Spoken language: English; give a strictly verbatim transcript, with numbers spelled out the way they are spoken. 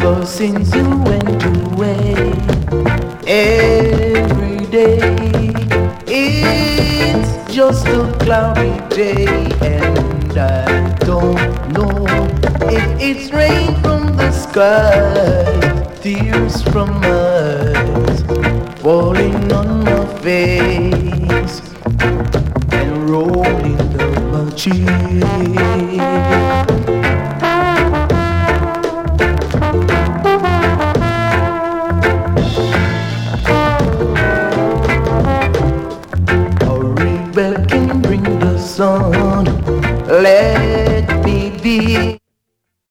'cause since you went away, every day it's just a cloudy day, and I don't know if it's rain from the sky, tears from my